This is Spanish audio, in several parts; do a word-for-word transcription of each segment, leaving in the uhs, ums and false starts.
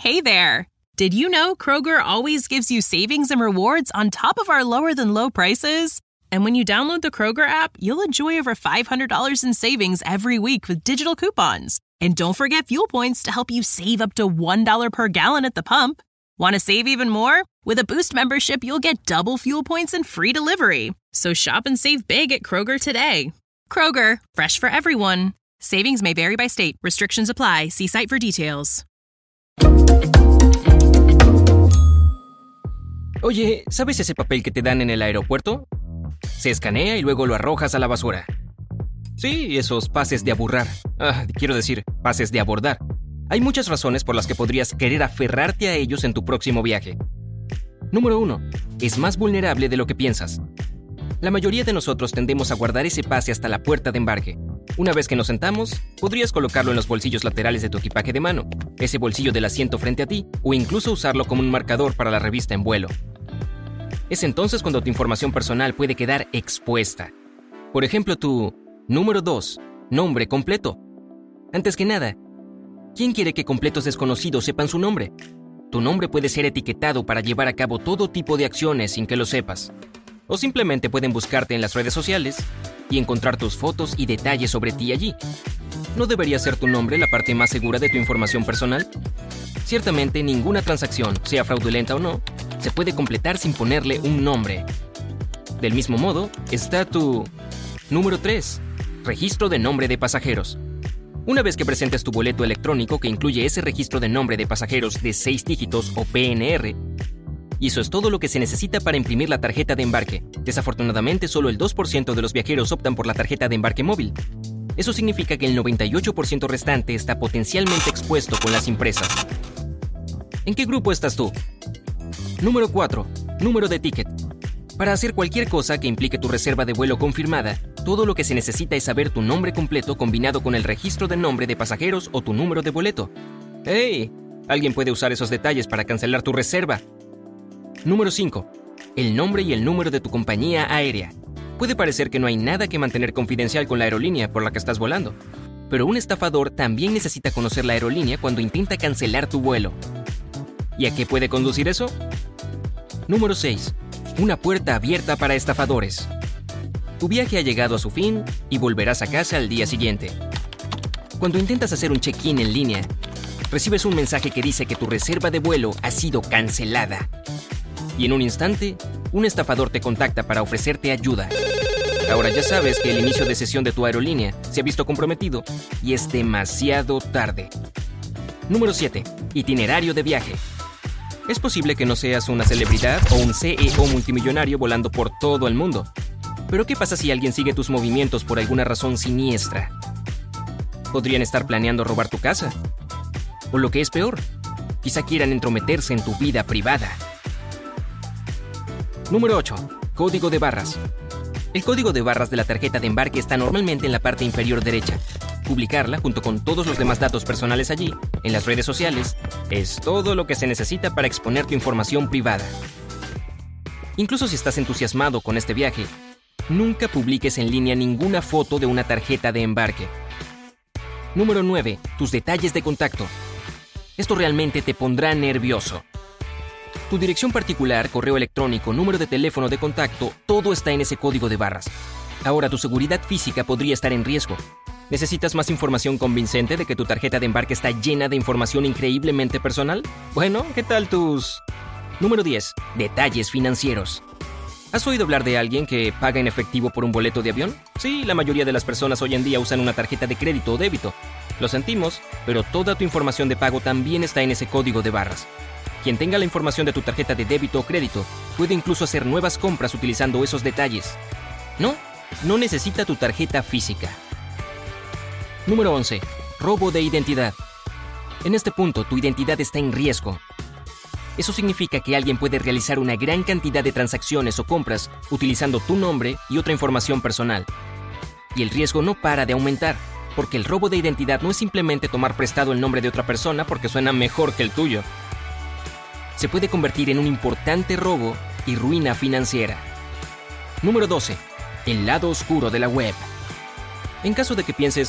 Hey there! Did you know Kroger always gives you savings and rewards on top of our lower-than-low prices? And when you download the Kroger app, you'll enjoy over five hundred dollars in savings every week with digital coupons. And don't forget fuel points to help you save up to one dollar per gallon at the pump. Want to save even more? With a Boost membership, you'll get double fuel points and free delivery. So shop and save big at Kroger today. Kroger, fresh for everyone. Savings may vary by state. Restrictions apply. See site for details. Oye, ¿sabes ese papel que te dan en el aeropuerto? Se escanea y luego lo arrojas a la basura. Sí, esos pases de aburrar. Ah, quiero decir, pases de abordar. Hay muchas razones por las que podrías querer aferrarte a ellos en tu próximo viaje. Número uno. Es más vulnerable de lo que piensas. La mayoría de nosotros tendemos a guardar ese pase hasta la puerta de embarque. Una vez que nos sentamos, podrías colocarlo en los bolsillos laterales de tu equipaje de mano, ese bolsillo del asiento frente a ti, o incluso usarlo como un marcador para la revista en vuelo. Es entonces cuando tu información personal puede quedar expuesta. Por ejemplo, tu número dos, nombre completo. Antes que nada, ¿quién quiere que completos desconocidos sepan su nombre? Tu nombre puede ser etiquetado para llevar a cabo todo tipo de acciones sin que lo sepas. O simplemente pueden buscarte en las redes sociales y encontrar tus fotos y detalles sobre ti allí. ¿No debería ser tu nombre la parte más segura de tu información personal? Ciertamente, ninguna transacción, sea fraudulenta o no, se puede completar sin ponerle un nombre. Del mismo modo, está tu número tres, registro de nombre de pasajeros. Una vez que presentes tu boleto electrónico que incluye ese registro de nombre de pasajeros de seis dígitos o P N R, y eso es todo lo que se necesita para imprimir la tarjeta de embarque. Desafortunadamente, solo el dos por ciento de los viajeros optan por la tarjeta de embarque móvil. Eso significa que el noventa y ocho por ciento restante está potencialmente expuesto con las impresas. ¿En qué grupo estás tú? Número cuatro. Número de ticket. Para hacer cualquier cosa que implique tu reserva de vuelo confirmada, todo lo que se necesita es saber tu nombre completo combinado con el registro de nombre de pasajeros o tu número de boleto. ¡Hey! Alguien puede usar esos detalles para cancelar tu reserva. Número cinco. El nombre y el número de tu compañía aérea. Puede parecer que no hay nada que mantener confidencial con la aerolínea por la que estás volando, pero un estafador también necesita conocer la aerolínea cuando intenta cancelar tu vuelo. ¿Y a qué puede conducir eso? Número seis. Una puerta abierta para estafadores. Tu viaje ha llegado a su fin y volverás a casa al día siguiente. Cuando intentas hacer un check-in en línea, recibes un mensaje que dice que tu reserva de vuelo ha sido cancelada. Y en un instante, un estafador te contacta para ofrecerte ayuda. Ahora ya sabes que el inicio de sesión de tu aerolínea se ha visto comprometido y es demasiado tarde. Número siete. Itinerario de viaje. Es posible que no seas una celebridad o un C E O multimillonario volando por todo el mundo. Pero ¿qué pasa si alguien sigue tus movimientos por alguna razón siniestra? Podrían estar planeando robar tu casa. O lo que es peor, quizá quieran entrometerse en tu vida privada. Número ocho. Código de barras. El código de barras de la tarjeta de embarque está normalmente en la parte inferior derecha. Publicarla, junto con todos los demás datos personales allí, en las redes sociales, es todo lo que se necesita para exponer tu información privada. Incluso si estás entusiasmado con este viaje, nunca publiques en línea ninguna foto de una tarjeta de embarque. Número nueve. Tus detalles de contacto. Esto realmente te pondrá nervioso. Tu dirección particular, correo electrónico, número de teléfono de contacto, todo está en ese código de barras. Ahora tu seguridad física podría estar en riesgo. ¿Necesitas más información convincente de que tu tarjeta de embarque está llena de información increíblemente personal? Bueno, ¿qué tal tus...? Número diez. Detalles financieros. ¿Has oído hablar de alguien que paga en efectivo por un boleto de avión? Sí, la mayoría de las personas hoy en día usan una tarjeta de crédito o débito. Lo sentimos, pero toda tu información de pago también está en ese código de barras. Quien tenga la información de tu tarjeta de débito o crédito puede incluso hacer nuevas compras utilizando esos detalles. No, no necesita tu tarjeta física. Número once. Robo de identidad. En este punto, tu identidad está en riesgo. Eso significa que alguien puede realizar una gran cantidad de transacciones o compras utilizando tu nombre y otra información personal. Y el riesgo no para de aumentar, porque el robo de identidad no es simplemente tomar prestado el nombre de otra persona porque suena mejor que el tuyo. Se puede convertir en un importante robo y ruina financiera. Número doce. El lado oscuro de la web. En caso de que pienses,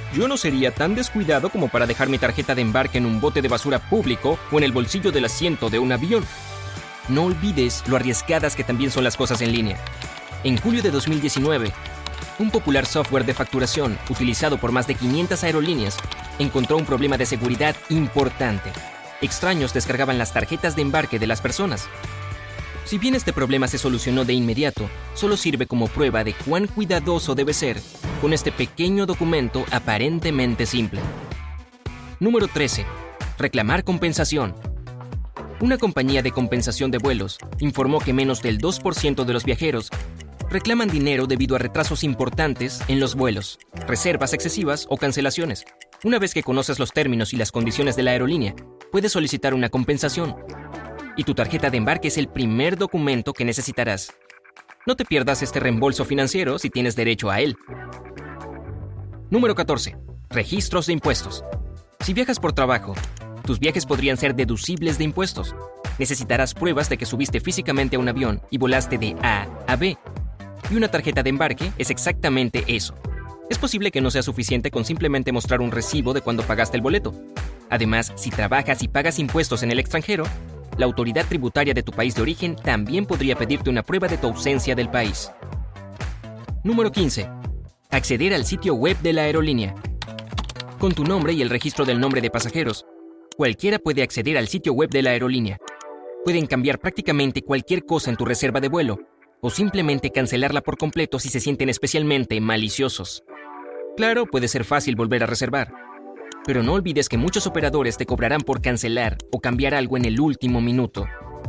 Yo no sería tan descuidado como para dejar mi tarjeta de embarque en un bote de basura público o en el bolsillo del asiento de un avión. No olvides lo arriesgadas que también son las cosas en línea. En julio de dos mil diecinueve, un popular software de facturación utilizado por más de quinientas aerolíneas encontró un problema de seguridad importante. Extraños descargaban las tarjetas de embarque de las personas. Si bien este problema se solucionó de inmediato, solo sirve como prueba de cuán cuidadoso debe ser con este pequeño documento aparentemente simple. Número trece. Reclamar compensación. Una compañía de compensación de vuelos informó que menos del dos por ciento de los viajeros reclaman dinero debido a retrasos importantes en los vuelos, reservas excesivas o cancelaciones. Una vez que conoces los términos y las condiciones de la aerolínea, puedes solicitar una compensación. Y tu tarjeta de embarque es el primer documento que necesitarás. No te pierdas este reembolso financiero si tienes derecho a él. Número catorce. Registros de impuestos. Si viajas por trabajo, tus viajes podrían ser deducibles de impuestos. Necesitarás pruebas de que subiste físicamente a un avión y volaste de A a B. Y una tarjeta de embarque es exactamente eso. Es posible que no sea suficiente con simplemente mostrar un recibo de cuando pagaste el boleto. Además, si trabajas y pagas impuestos en el extranjero, la autoridad tributaria de tu país de origen también podría pedirte una prueba de tu ausencia del país. Número quince. Acceder al sitio web de la aerolínea. Con tu nombre y el registro del nombre de pasajeros, cualquiera puede acceder al sitio web de la aerolínea. Pueden cambiar prácticamente cualquier cosa en tu reserva de vuelo, o simplemente cancelarla por completo si se sienten especialmente maliciosos. Claro, puede ser fácil volver a reservar, pero no olvides que muchos operadores te cobrarán por cancelar o cambiar algo en el último minuto.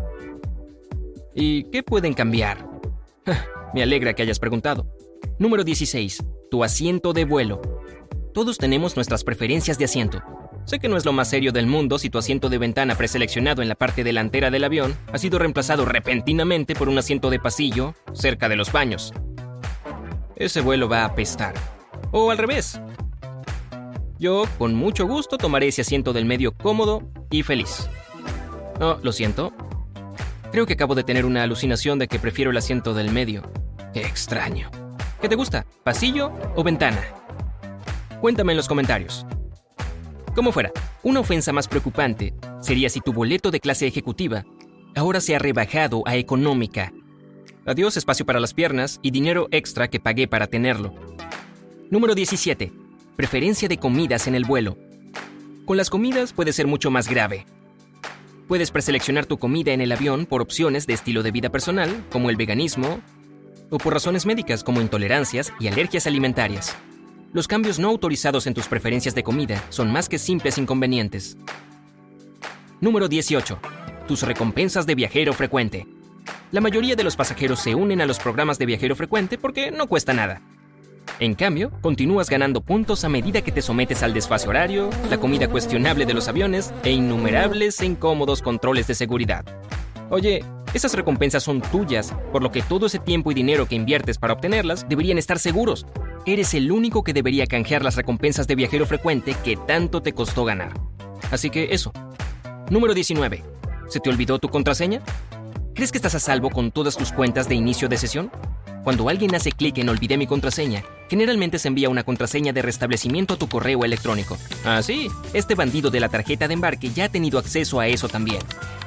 ¿Y qué pueden cambiar? Me alegra que hayas preguntado. Número dieciséis. Tu asiento de vuelo. Todos tenemos nuestras preferencias de asiento. Sé que no es lo más serio del mundo si tu asiento de ventana preseleccionado en la parte delantera del avión ha sido reemplazado repentinamente por un asiento de pasillo cerca de los baños. Ese vuelo va a apestar. O al revés. Yo, con mucho gusto, tomaré ese asiento del medio cómodo y feliz. Oh, lo siento. Creo que acabo de tener una alucinación de que prefiero el asiento del medio. ¡Qué extraño! ¿Qué te gusta? ¿Pasillo o ventana? Cuéntame en los comentarios. Como fuera, una ofensa más preocupante sería si tu boleto de clase ejecutiva ahora se ha rebajado a económica. Adiós espacio para las piernas y dinero extra que pagué para tenerlo. Número diecisiete. Preferencia de comidas en el vuelo. Con las comidas puede ser mucho más grave. Puedes preseleccionar tu comida en el avión por opciones de estilo de vida personal, como el veganismo, o por razones médicas como intolerancias y alergias alimentarias. Los cambios no autorizados en tus preferencias de comida son más que simples inconvenientes. Número dieciocho. Tus recompensas de viajero frecuente. La mayoría de los pasajeros se unen a los programas de viajero frecuente porque no cuesta nada. En cambio, continúas ganando puntos a medida que te sometes al desfase horario, la comida cuestionable de los aviones e innumerables e incómodos controles de seguridad. Oye, esas recompensas son tuyas, por lo que todo ese tiempo y dinero que inviertes para obtenerlas deberían estar seguros. Eres el único que debería canjear las recompensas de viajero frecuente que tanto te costó ganar. Así que eso. Número diecinueve. ¿Se te olvidó tu contraseña? ¿Crees que estás a salvo con todas tus cuentas de inicio de sesión? Cuando alguien hace clic en olvidé mi contraseña, generalmente se envía una contraseña de restablecimiento a tu correo electrónico. Ah, sí, este bandido de la tarjeta de embarque ya ha tenido acceso a eso también.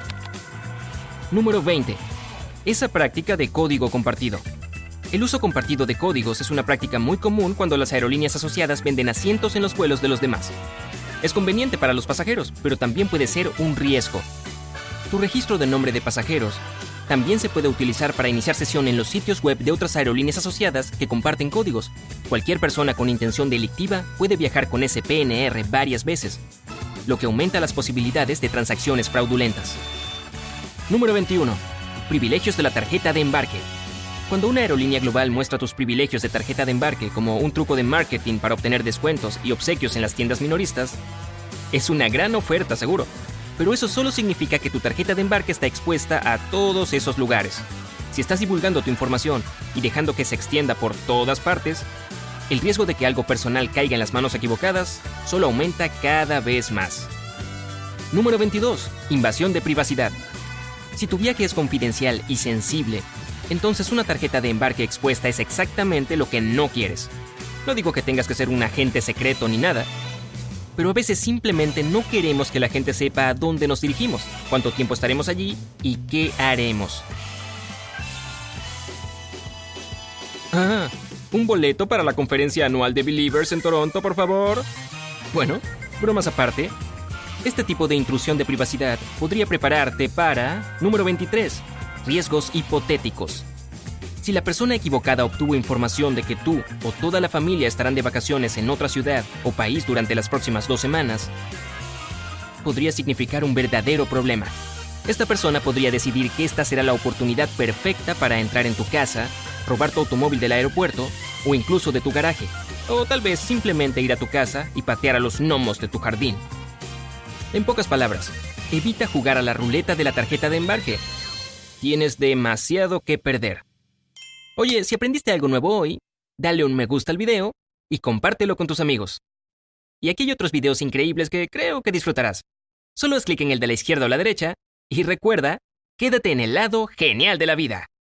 Número veinte. Esa práctica de código compartido. El uso compartido de códigos es una práctica muy común cuando las aerolíneas asociadas venden asientos en los vuelos de los demás. Es conveniente para los pasajeros, pero también puede ser un riesgo. Tu registro de nombre de pasajeros también se puede utilizar para iniciar sesión en los sitios web de otras aerolíneas asociadas que comparten códigos. Cualquier persona con intención delictiva puede viajar con ese P N R varias veces, lo que aumenta las posibilidades de transacciones fraudulentas. Número veintiuno. Privilegios de la tarjeta de embarque. Cuando una aerolínea global muestra tus privilegios de tarjeta de embarque como un truco de marketing para obtener descuentos y obsequios en las tiendas minoristas, es una gran oferta seguro. Pero eso solo significa que tu tarjeta de embarque está expuesta a todos esos lugares. Si estás divulgando tu información y dejando que se extienda por todas partes, el riesgo de que algo personal caiga en las manos equivocadas solo aumenta cada vez más. Número veintidós. Invasión de privacidad. Si tu viaje es confidencial y sensible, entonces una tarjeta de embarque expuesta es exactamente lo que no quieres. No digo que tengas que ser un agente secreto ni nada, pero a veces simplemente no queremos que la gente sepa a dónde nos dirigimos, cuánto tiempo estaremos allí y qué haremos. Ah, ¿un boleto para la conferencia anual de Believers en Toronto, por favor? Bueno, bromas aparte, este tipo de intrusión de privacidad podría prepararte para... Número veintitrés. Riesgos hipotéticos. Si la persona equivocada obtuvo información de que tú o toda la familia estarán de vacaciones en otra ciudad o país durante las próximas dos semanas, podría significar un verdadero problema. Esta persona podría decidir que esta será la oportunidad perfecta para entrar en tu casa, robar tu automóvil del aeropuerto o incluso de tu garaje, o tal vez simplemente ir a tu casa y patear a los gnomos de tu jardín. En pocas palabras, evita jugar a la ruleta de la tarjeta de embarque. Tienes demasiado que perder. Oye, si aprendiste algo nuevo hoy, dale un me gusta al video y compártelo con tus amigos. Y aquí hay otros videos increíbles que creo que disfrutarás. Solo haz clic en el de la izquierda o la derecha y recuerda, quédate en el lado genial de la vida.